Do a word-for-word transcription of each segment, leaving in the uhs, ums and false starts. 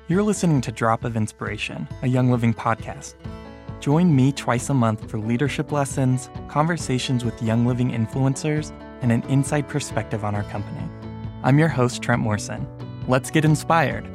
You're listening to Drop of Inspiration, a Young Living podcast. Join me twice a month for leadership lessons, conversations with Young Living influencers, and an inside perspective on our company. I'm your host, Trent Morrison. Let's get inspired.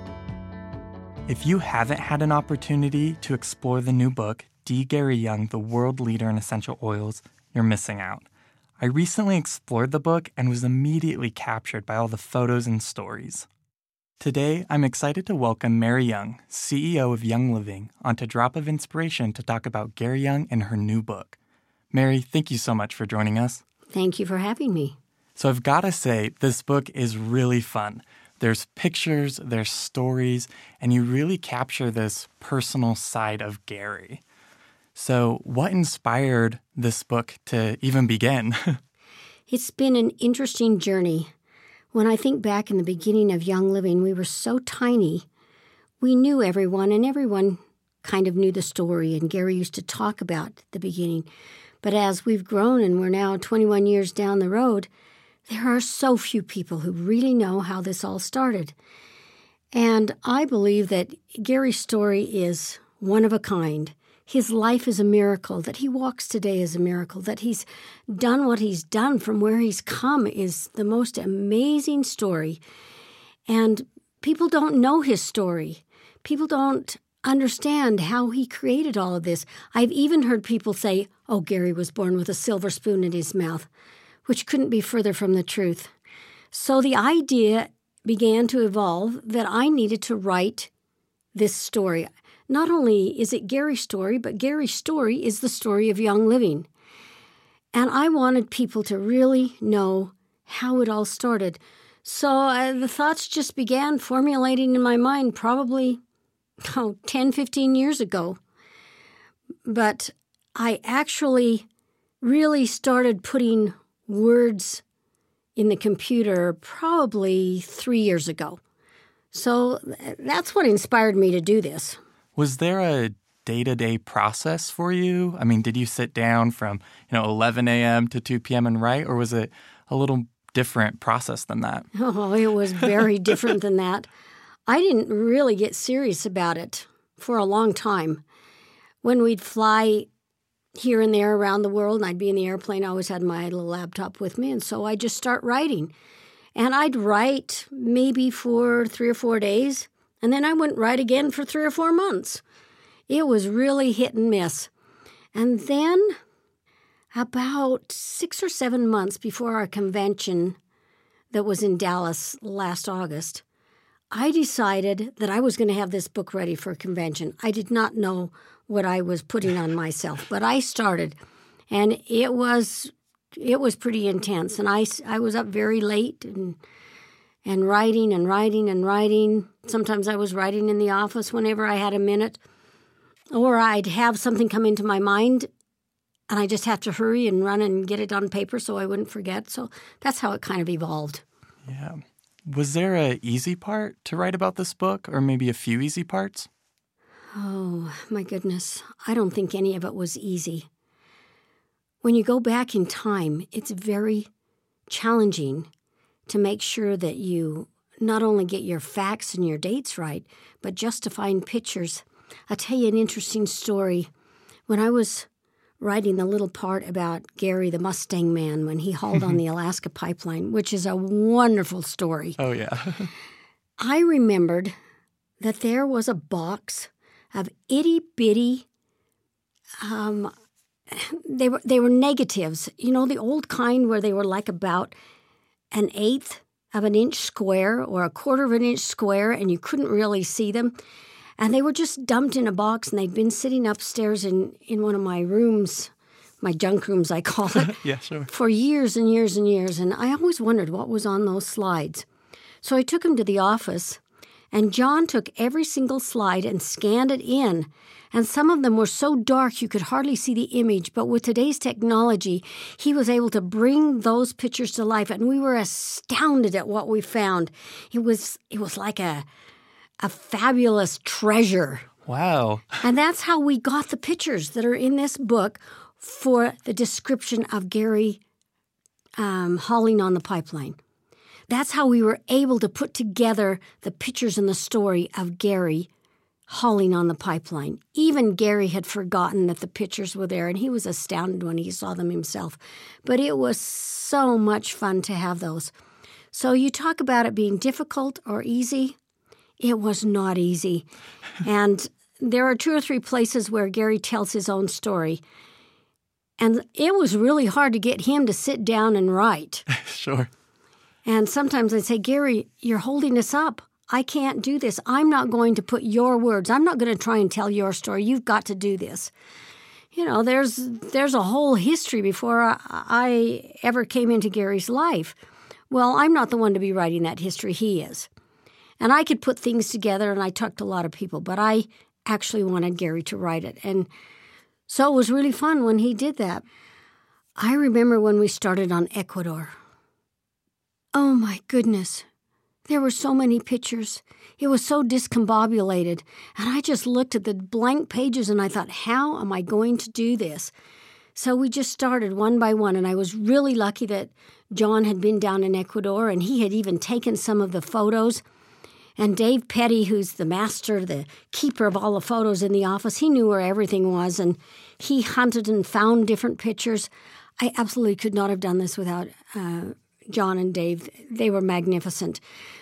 If you haven't had an opportunity to explore the new book, D. Gary Young, The World Leader in Essential Oils, you're missing out. I recently explored the book and was immediately captured by all the photos and stories. Today, I'm excited to welcome Mary Young, C E O of Young Living, onto Drop of Inspiration to talk about Gary Young and her new book. Mary, thank you so much for joining us. Thank you for having me. So I've got to say, this book is really fun. There's pictures, there's stories, and you really capture this personal side of Gary. So what inspired this book to even begin? It's been an interesting journey. When I think back in the beginning of Young Living, we were so tiny. We knew everyone, and everyone kind of knew the story, and Gary used to talk about the beginning. But as we've grown and we're now twenty-one years down the road, there are so few people who really know how this all started. And I believe that Gary's story is one of a kind. His life is a miracle. That he walks today is a miracle. That he's done what he's done from where he's come is the most amazing story. And people don't know his story. People don't understand how he created all of this. I've even heard people say, oh, Gary was born with a silver spoon in his mouth, which couldn't be further from the truth. So the idea began to evolve that I needed to write this story. Not only is it Gary's story, but Gary's story is the story of Young Living. And I wanted people to really know how it all started. So uh, the thoughts just began formulating in my mind probably oh, ten, fifteen years ago. But I actually really started putting words in the computer probably three years ago. So that's what inspired me to do this. Was there a day-to-day process for you? I mean, did you sit down from, you know, eleven a.m. to two p.m. and write, or was it a little different process than that? Oh, it was very different than that. I didn't really get serious about it for a long time. When we'd fly here and there around the world, and I'd be in the airplane, I always had my little laptop with me, and so I'd just start writing. And I'd write maybe for three or four days, and then I wouldn't write again for three or four months. It was really hit and miss. And then about six or seven months before our convention that was in Dallas last August, I decided that I was going to have this book ready for a convention. I did not know what I was putting on myself, but I started. And it was it was pretty intense. And I, I was up very late and and writing and writing and writing. Sometimes I was writing in the office whenever I had a minute. Or I'd have something come into my mind, and I just have to hurry and run and get it on paper so I wouldn't forget. So that's how it kind of evolved. Yeah. Was there an easy part to write about this book, or maybe a few easy parts? Oh, my goodness. I don't think any of it was easy. When you go back in time, it's very challenging to make sure that you not only get your facts and your dates right, but just to find pictures. I'll tell you an interesting story. When I was writing the little part about Gary the Mustang Man when he hauled on the Alaska pipeline, which is a wonderful story. Oh, yeah. I remembered that there was a box of itty-bitty, um, they were they were negatives. You know, the old kind where they were like about an eighth of an inch square or a quarter of an inch square, and you couldn't really see them. And they were just dumped in a box, and they'd been sitting upstairs in, in one of my rooms, my junk rooms, I call it, Yeah, sure. for years and years and years. And I always wondered what was on those slides. So I took them to the office, and John took every single slide and scanned it in. And some of them were so dark you could hardly see the image. But with today's technology, he was able to bring those pictures to life, and we were astounded at what we found. It was it was like a a fabulous treasure. Wow. And that's how we got the pictures that are in this book for the description of Gary um, hauling on the pipeline. That's how we were able to put together the pictures and the story of Gary hauling on the pipeline. Even Gary had forgotten that the pictures were there, and he was astounded when he saw them himself. But it was so much fun to have those. So you talk about it being difficult or easy. It was not easy. And there are two or three places where Gary tells his own story. And it was really hard to get him to sit down and write. Sure. And sometimes I'd say, Gary, you're holding us up. I can't do this. I'm not going to put your words. I'm not going to try and tell your story. You've got to do this. You know, there's there's a whole history before I, I ever came into Gary's life. Well, I'm not the one to be writing that history. He is. And I could put things together, and I talked to a lot of people, but I actually wanted Gary to write it. And so it was really fun when he did that. I remember when we started on Ecuador. Oh, my goodness. There were so many pictures. It was so discombobulated. And I just looked at the blank pages and I thought, how am I going to do this? So we just started one by one. And I was really lucky that John had been down in Ecuador and he had even taken some of the photos. And Dave Petty, who's the master, the keeper of all the photos in the office, he knew where everything was. And he hunted and found different pictures. I absolutely could not have done this without uh, John and Dave. They were magnificent.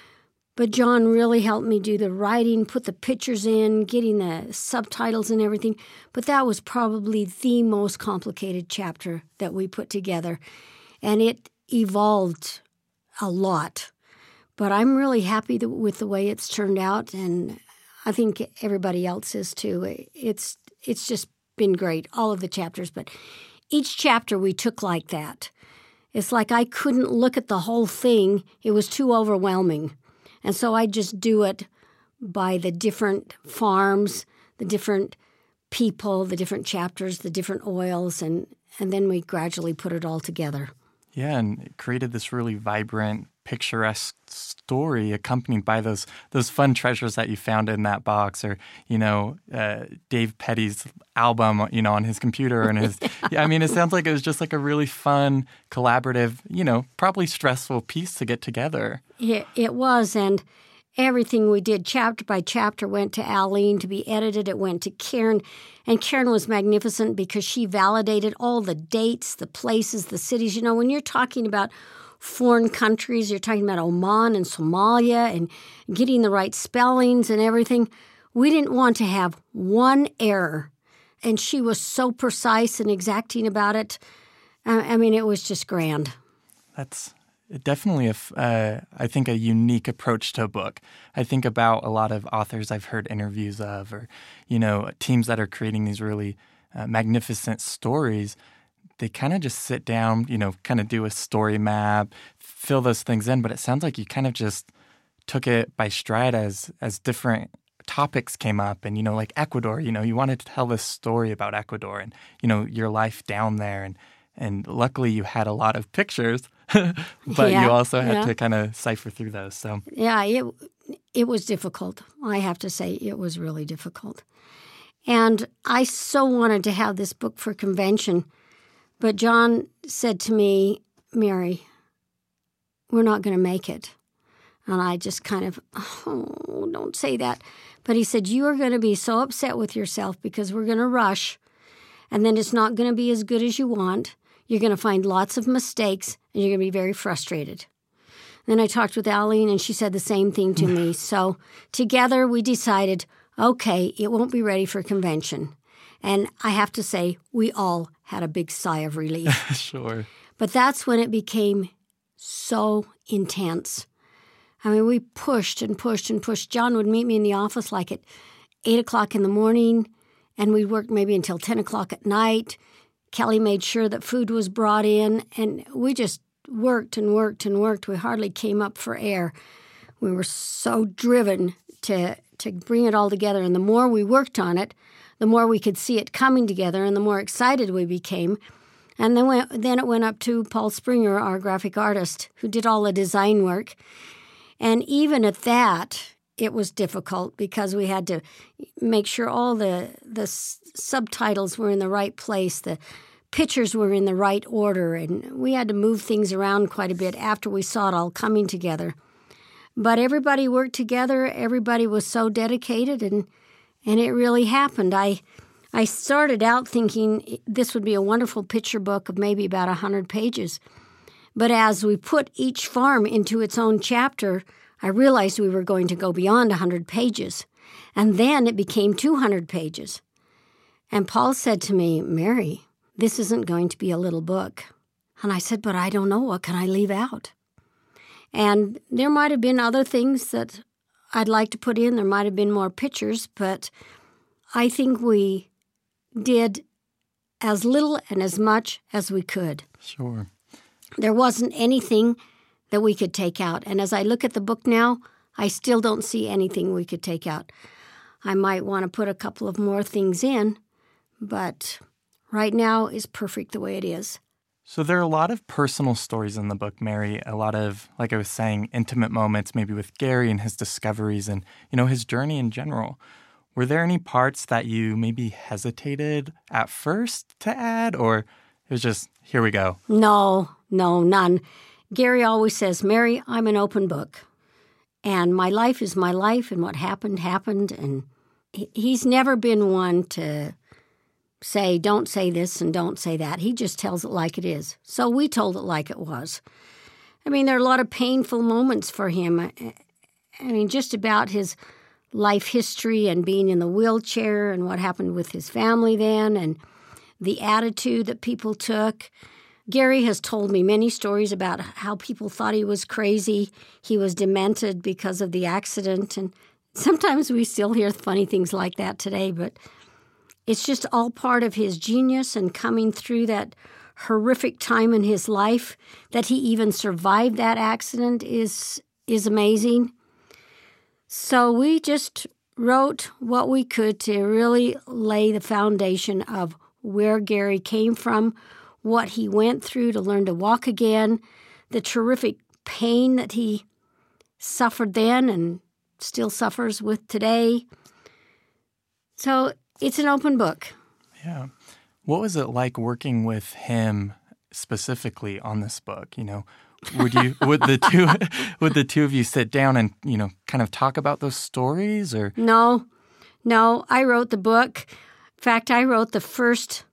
But John really helped me do the writing, put the pictures in, getting the subtitles and everything. But that was probably the most complicated chapter that we put together. And it evolved a lot. But I'm really happy with the way it's turned out, and I think everybody else is too. It's it's just been great, all of the chapters. But each chapter we took like that. It's like I couldn't look at the whole thing. It was too overwhelming. And so I just do it by the different farms, the different people, the different chapters, the different oils, and, and then we gradually put it all together. Yeah, and it created this really vibrant, picturesque story accompanied by those those fun treasures that you found in that box, or, you know, uh, Dave Petty's album, you know, on his computer. And his, yeah. yeah, I mean, it sounds like it was just like a really fun, collaborative, you know, probably stressful piece to get together. It, it was, and everything we did chapter by chapter went to Aline to be edited. It went to Karen, and Karen was magnificent because she validated all the dates, the places, the cities. You know, when you're talking about foreign countries, you're talking about Oman and Somalia and getting the right spellings and everything. We didn't want to have one error, and she was so precise and exacting about it. I mean, it was just grand. That's definitely, a, uh, I think, a unique approach to a book. I think about a lot of authors I've heard interviews of, or, you know, teams that are creating these really uh, magnificent stories. They kind of just sit down, you know, kind of do a story map, fill those things in. But it sounds like you kind of just took it by stride as as different topics came up. And, you know, like Ecuador, you know, you wanted to tell this story about Ecuador and, you know, your life down there. And, and luckily you had a lot of pictures, but yeah, you also had yeah. to kind of cipher through those. So yeah, it, it was difficult. I have to say it was really difficult. And I so wanted to have this book for convention. But John said to me, Mary, we're not going to make it. And I just kind of, oh, don't say that. But he said, you are going to be so upset with yourself because we're going to rush, and then it's not going to be as good as you want. You're going to find lots of mistakes, and you're going to be very frustrated. Then I talked with Aline, and she said the same thing to me. So together we decided, okay, it won't be ready for convention. And I have to say, we all had a big sigh of relief. Sure. But that's when it became so intense. I mean, we pushed and pushed and pushed. John would meet me in the office like at eight o'clock in the morning, and we'd work maybe until ten o'clock at night. Kelly made sure that food was brought in, and we just worked and worked and worked. We hardly came up for air. We were so driven to, to bring it all together, and the more we worked on it, the more we could see it coming together and the more excited we became. And then, we, then it went up to Paul Springer, our graphic artist, who did all the design work. And even at that, it was difficult because we had to make sure all the, the s- subtitles were in the right place, the pictures were in the right order, and we had to move things around quite a bit after we saw it all coming together. But everybody worked together. Everybody was so dedicated, and and it really happened. I I started out thinking this would be a wonderful picture book of maybe about one hundred pages. But as we put each farm into its own chapter, I realized we were going to go beyond one hundred pages. And then it became two hundred pages. And Paul said to me, Mary, this isn't going to be a little book. And I said, but I don't know. What can I leave out? And there might have been other things that I'd like to put in. There might have been more pictures, but I think we did as little and as much as we could. Sure. There wasn't anything that we could take out. And as I look at the book now, I still don't see anything we could take out. I might want to put a couple of more things in, but right now is perfect the way it is. So there are a lot of personal stories in the book, Mary, a lot of, like I was saying, intimate moments, maybe with Gary and his discoveries and, you know, his journey in general. Were there any parts that you maybe hesitated at first to add, or it was just, here we go? No, no, none. Gary always says, Mary, I'm an open book, and my life is my life, and what happened, happened, and he's never been one to say, don't say this and don't say that. He just tells it like it is. So we told it like it was. I mean, there are a lot of painful moments for him. I mean, just about his life history and being in the wheelchair and what happened with his family then and the attitude that people took. Gary has told me many stories about how people thought he was crazy. He was demented because of the accident. And sometimes we still hear funny things like that today, but it's just all part of his genius and coming through that horrific time in his life. That he even survived that accident is is amazing. So we just wrote what we could to really lay the foundation of where Gary came from, what he went through to learn to walk again, the terrific pain that he suffered then and still suffers with today. So it's an open book. Yeah. What was it like working with him specifically on this book? You know, would you would the two would the two of you sit down and, you know, kind of talk about those stories or No. No, I wrote the book. In fact, I wrote the first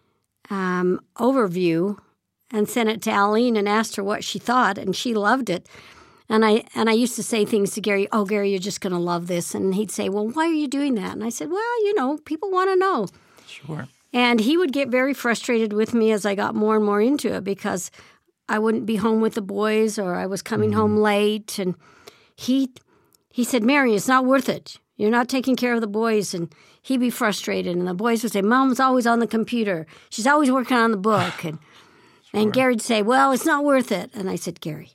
um, overview and sent it to Aline and asked her what she thought, and she loved it. And I and I used to say things to Gary, oh, Gary, you're just going to love this. And he'd say, well, why are you doing that? And I said, well, you know, people want to know. Sure. And he would get very frustrated with me as I got more and more into it because I wouldn't be home with the boys or I was coming mm-hmm. home late. And he he said, Mary, it's not worth it. You're not taking care of the boys. And he'd be frustrated. And the boys would say, Mom's always on the computer. She's always working on the book. And, sure. and Gary'd say, well, it's not worth it. And I said, Gary,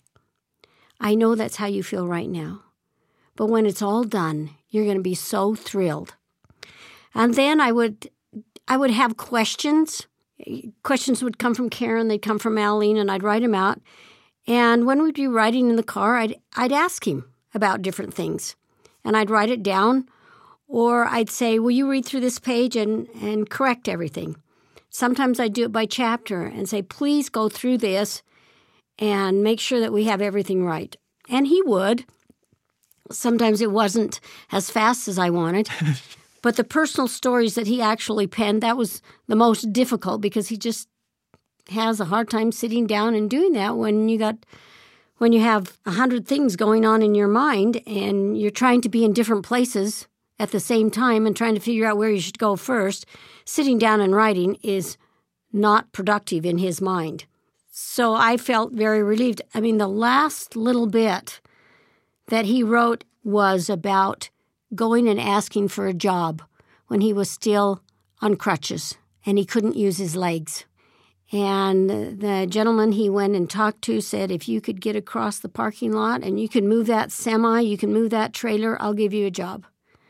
I know that's how you feel right now. But when it's all done, you're going to be so thrilled. And then I would I would have questions. Questions would come from Karen, they'd come from Aline, and I'd write them out. And when we'd be riding in the car, I'd I'd ask him about different things. And I'd write it down, or I'd say, will you read through this page and, and correct everything? Sometimes I'd do it by chapter and say, please go through this and make sure that we have everything right. And he would. Sometimes it wasn't as fast as I wanted. But the personal stories that he actually penned, that was the most difficult because he just has a hard time sitting down and doing that when you got when you have a hundred things going on in your mind and you're trying to be in different places at the same time and trying to figure out where you should go first. Sitting down and writing is not productive in his mind. So I felt very relieved. I mean, the last little bit that he wrote was about going and asking for a job when he was still on crutches and he couldn't use his legs. And the gentleman he went and talked to said, if you could get across the parking lot and you can move that semi, you can move that trailer, I'll give you a job.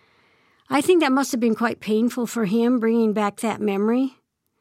I think that must have been quite painful for him, bringing back that memory.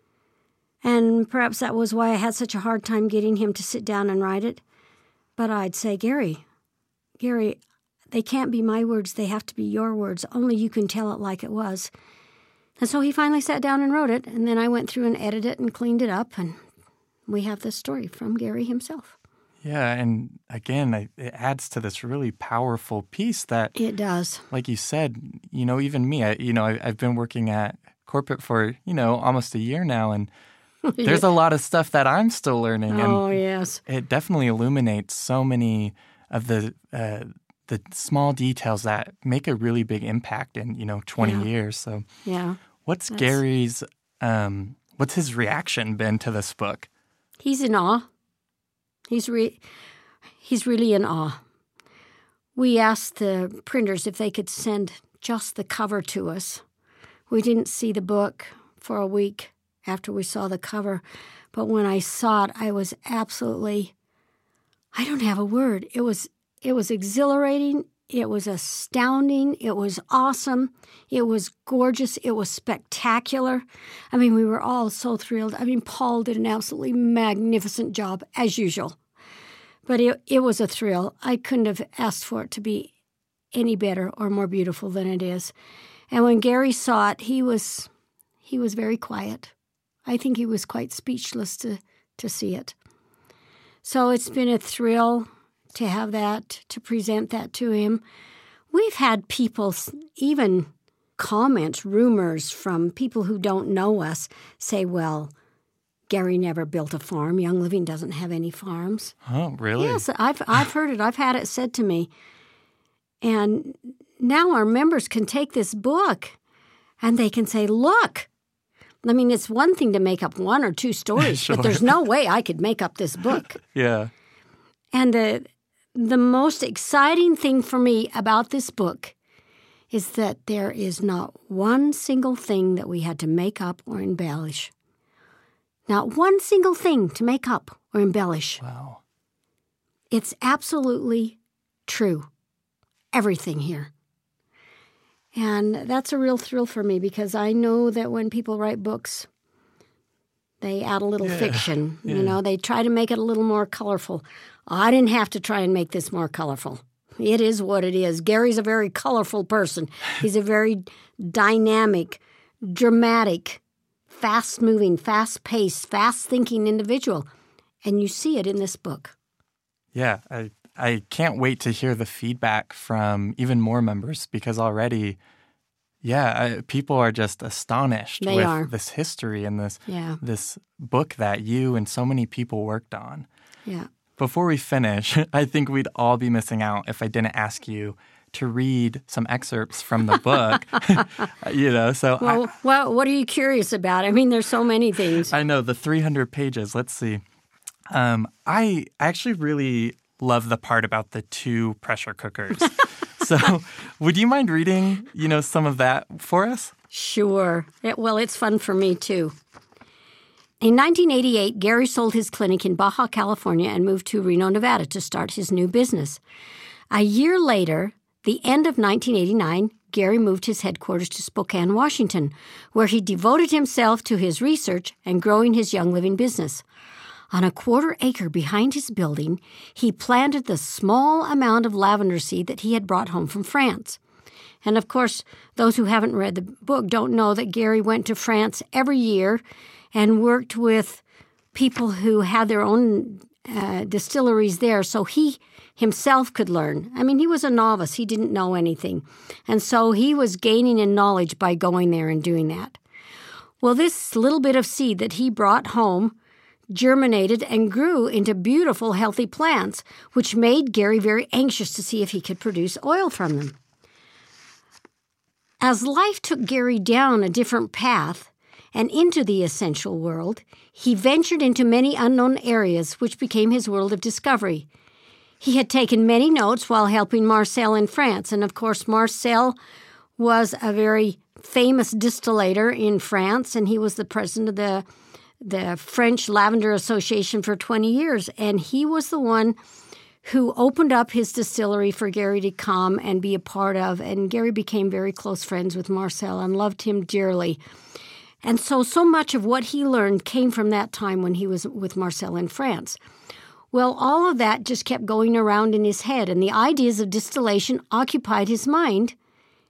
And perhaps that was why I had such a hard time getting him to sit down and write it. But I'd say, Gary, Gary, they can't be my words. They have to be your words. Only you can tell it like it was. And so he finally sat down and wrote it, and then I went through and edited it and cleaned it up, and we have this story from Gary himself. Yeah, and again, it adds to this really powerful piece that... It does. Like you said, you know, even me, I, you know, I, I've been working at corporate for, you know, almost a year now, and there's a lot of stuff that I'm still learning. Oh, and yes. It definitely illuminates so many of the uh, the small details that make a really big impact in, you know, twenty Yeah. years. So Yeah. what's That's- Gary's, um, what's his reaction been to this book? He's in awe. He's re- he's really in awe. We asked the printers if they could send just the cover to us. We didn't see the book for a week after we saw the cover, but when I saw it, I was absolutely, I don't have a word. It was it was exhilarating. It was astounding. It was awesome. It was gorgeous. It was spectacular. I mean, we were all so thrilled. I mean, Paul did an absolutely magnificent job, as usual. But it, it was a thrill. I couldn't have asked for it to be any better or more beautiful than it is. And when Gary saw it, he was he was very quiet. I think he was quite speechless to, to see it. So it's been a thrill to have that, to present that to him. We've had people, even comments, rumors from people who don't know us, say, well, Gary never built a farm. Young Living doesn't have any farms. Oh, really? Yes, I've I've heard it. I've had it said to me. And now our members can take this book and they can say, look. I mean, it's one thing to make up one or two stories, Sure. but there's no way I could make up this book. Yeah. And the the most exciting thing for me about this book is that there is not one single thing that we had to make up or embellish. Not one single thing to make up or embellish. Wow. It's absolutely true. Everything here. And that's a real thrill for me because I know that when people write books, they add a little Yeah. fiction. Yeah. You know, they try to make it a little more colorful. I didn't have to try and make this more colorful. It is what it is. Gary's a very colorful person. He's a very dynamic, dramatic, fast-moving, fast-paced, fast-thinking individual. And you see it in this book. Yeah, I I can't wait to hear the feedback from even more members because already, yeah, I, people are just astonished They with are. this history and this Yeah, this book that you and so many people worked on. yeah. Before we finish, I think we'd all be missing out if I didn't ask you to read some excerpts from the book. you know, so Well, well, what are you curious about? I mean, there's so many things. I, I know the three hundred pages. Let's see. Um, I actually really love the part about the two pressure cookers. So would you mind reading, you know, some of that for us? Sure. It, well, it's fun for me, too. In nineteen eighty-eight, Gary sold his clinic in Baja California and moved to Reno, Nevada to start his new business. A year later, the end of nineteen eighty-nine, Gary moved his headquarters to Spokane, Washington, where he devoted himself to his research and growing his Young Living business. On a quarter acre behind his building, he planted the small amount of lavender seed that he had brought home from France. And of course, those who haven't read the book don't know that Gary went to France every year and worked with people who had their own uh, distilleries there so he himself could learn. I mean, he was a novice. He didn't know anything. And so he was gaining in knowledge by going there and doing that. Well, this little bit of seed that he brought home germinated and grew into beautiful, healthy plants, which made Gary very anxious to see if he could produce oil from them. As life took Gary down a different path and into the essential world, he ventured into many unknown areas, which became his world of discovery. He had taken many notes while helping Marcel in France, and of course Marcel was a very famous distillator in France, and he was the president of the the French Lavender Association for twenty years, and he was the one who opened up his distillery for Gary to come and be a part of, and Gary became very close friends with Marcel and loved him dearly. And so, so much of what he learned came from that time when he was with Marcel in France. Well, all of that just kept going around in his head, and the ideas of distillation occupied his mind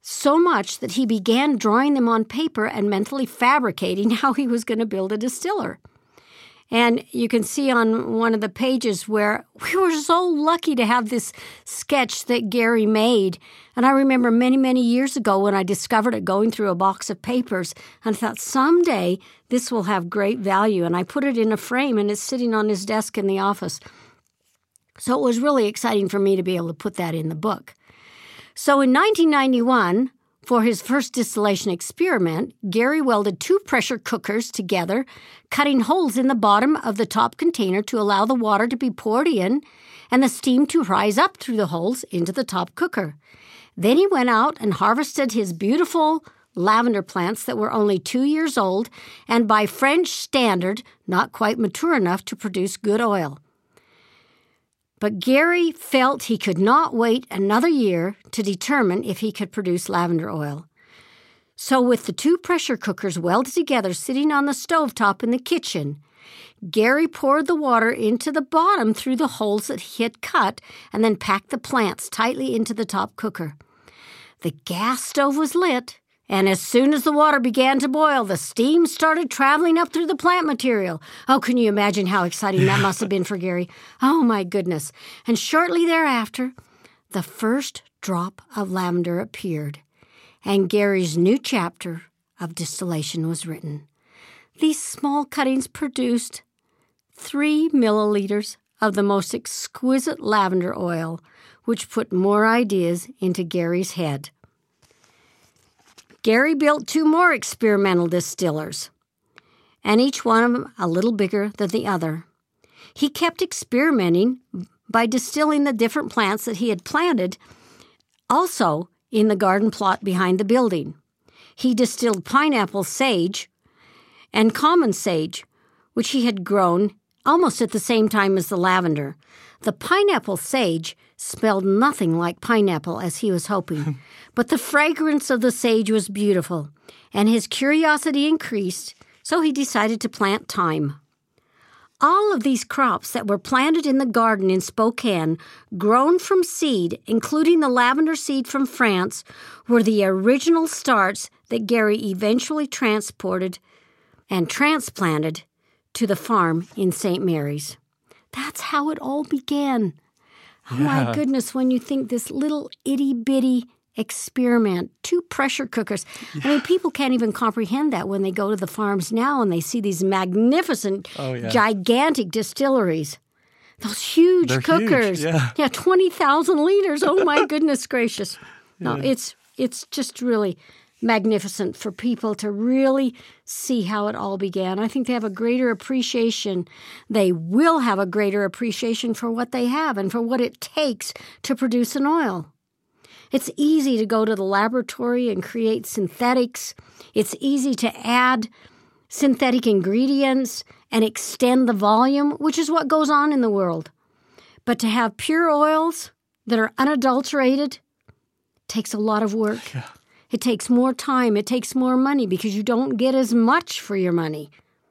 so much that he began drawing them on paper and mentally fabricating how he was going to build a distiller. And you can see on one of the pages where we were so lucky to have this sketch that Gary made. And I remember many, many years ago when I discovered it going through a box of papers, and I thought someday this will have great value. And I put it in a frame, and it's sitting on his desk in the office. So it was really exciting for me to be able to put that in the book. So in nineteen ninety-one, for his first distillation experiment, Gary welded two pressure cookers together, cutting holes in the bottom of the top container to allow the water to be poured in and the steam to rise up through the holes into the top cooker. Then he went out and harvested his beautiful lavender plants that were only two years old and by French standard, not quite mature enough to produce good oil. But Gary felt he could not wait another year to determine if he could produce lavender oil. So with the two pressure cookers welded together sitting on the stovetop in the kitchen, Gary poured the water into the bottom through the holes that he had cut and then packed the plants tightly into the top cooker. The gas stove was lit, and as soon as the water began to boil, the steam started traveling up through the plant material. Oh, can you imagine how exciting that must have been for Gary? Oh, my goodness. And shortly thereafter, the first drop of lavender appeared, and Gary's new chapter of distillation was written. These small cuttings produced three milliliters of the most exquisite lavender oil, which put more ideas into Gary's head. Gary built two more experimental distillers, and each one of them a little bigger than the other. He kept experimenting by distilling the different plants that he had planted, also in the garden plot behind the building. He distilled pineapple sage and common sage, which he had grown almost at the same time as the lavender. The pineapple sage smelled nothing like pineapple as he was hoping, but the fragrance of the sage was beautiful, and his curiosity increased, so he decided to plant thyme. All of these crops that were planted in the garden in Spokane, grown from seed, including the lavender seed from France, were the original starts that Gary eventually transported and transplanted to the farm in Saint Mary's. That's how it all began. Oh, yeah. My goodness, when you think this little itty-bitty experiment, two pressure cookers. Yeah. I mean, people can't even comprehend that when they go to the farms now and they see these magnificent, oh, yeah. gigantic distilleries. Those huge They're cookers. Huge, yeah. yeah, twenty thousand liters. Oh, my goodness gracious. No, yeah. it's it's just really magnificent for people to really see how it all began. I think they have a greater appreciation. They will have a greater appreciation for what they have and for what it takes to produce an oil. It's easy to go to the laboratory and create synthetics. It's easy to add synthetic ingredients and extend the volume, which is what goes on in the world. But to have pure oils that are unadulterated takes a lot of work. Yeah. It takes more time. It takes more money because you don't get as much for your money.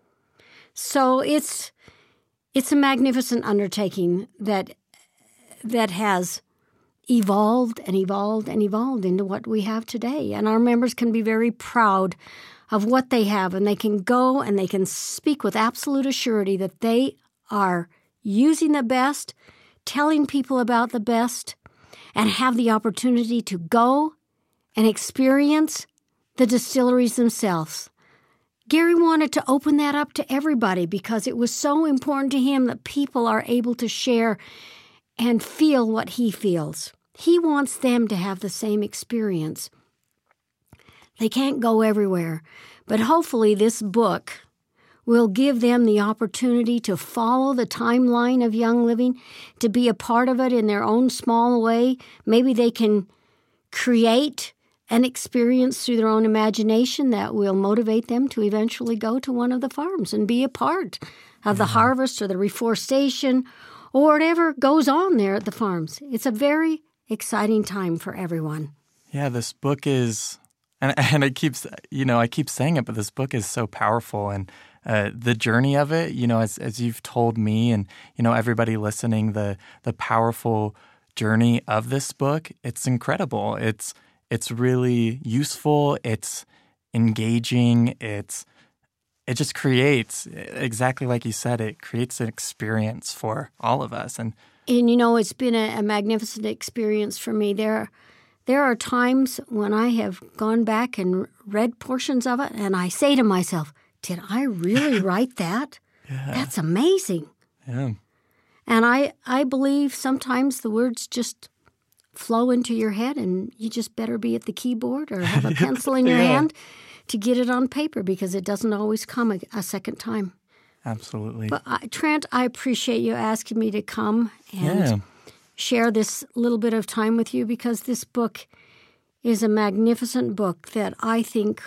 So it's it's a magnificent undertaking that that has evolved and evolved and evolved into what we have today. And our members can be very proud of what they have, and they can go and they can speak with absolute assurity that they are using the best, telling people about the best, and have the opportunity to go and experience the distilleries themselves. Gary wanted to open that up to everybody because it was so important to him that people are able to share and feel what he feels. He wants them to have the same experience. They can't go everywhere, but hopefully this book will give them the opportunity to follow the timeline of Young Living, to be a part of it in their own small way. Maybe they can create an experience through their own imagination that will motivate them to eventually go to one of the farms and be a part of the mm-hmm. harvest or the reforestation or whatever goes on there at the farms. It's a very exciting time for everyone. Yeah, this book is, and and I keep, you know, I keep saying it, but this book is so powerful, and uh, the journey of it, you know, as as you've told me, and you know, everybody listening, the the powerful journey of this book, it's incredible. It's It's really useful. It's engaging. It's it just creates, exactly like you said, it creates an experience for all of us. And and you know, it's been a, a magnificent experience for me. There, there are times when I have gone back and read portions of it, and I say to myself, "Did I really write that? Yeah. That's amazing." Yeah. And I, I believe sometimes the words just flow into your head, and you just better be at the keyboard or have a pencil in your Yeah. hand to get it on paper, because it doesn't always come a, a second time. Absolutely. But uh, Trent, I appreciate you asking me to come and Yeah. share this little bit of time with you, because this book is a magnificent book that I think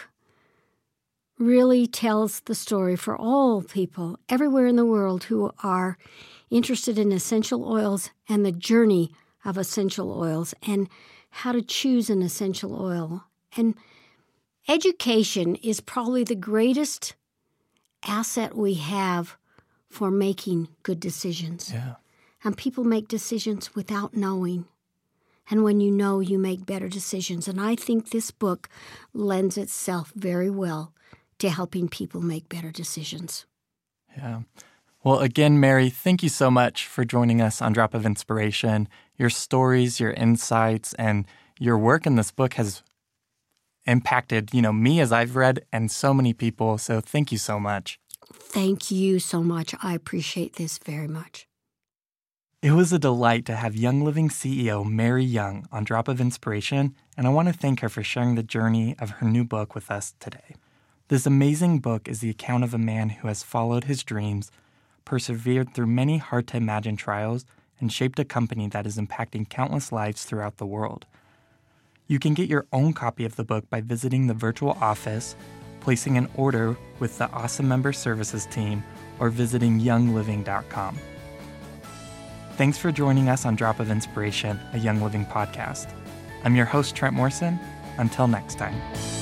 really tells the story for all people everywhere in the world who are interested in essential oils and the journey of essential oils and how to choose an essential oil. And education is probably the greatest asset we have for making good decisions. Yeah. And people make decisions without knowing. And when you know, you make better decisions. And I think this book lends itself very well to helping people make better decisions. Yeah. Well, again, Mary, thank you so much for joining us on Drop of Inspiration. Your stories, your insights, and your work in this book has impacted, you know, me as I've read, and so many people. So thank you so much. Thank you so much. I appreciate this very much. It was a delight to have Young Living C E O Mary Young on Drop of Inspiration, and I want to thank her for sharing the journey of her new book with us today. This amazing book is the account of a man who has followed his dreams, persevered through many hard-to-imagine trials, and shaped a company that is impacting countless lives throughout the world. You can get your own copy of the book by visiting the virtual office, placing an order with the Awesome Member Services team, or visiting young living dot com. Thanks for joining us on Drop of Inspiration, a Young Living podcast. I'm your host, Trent Morrison. Until next time.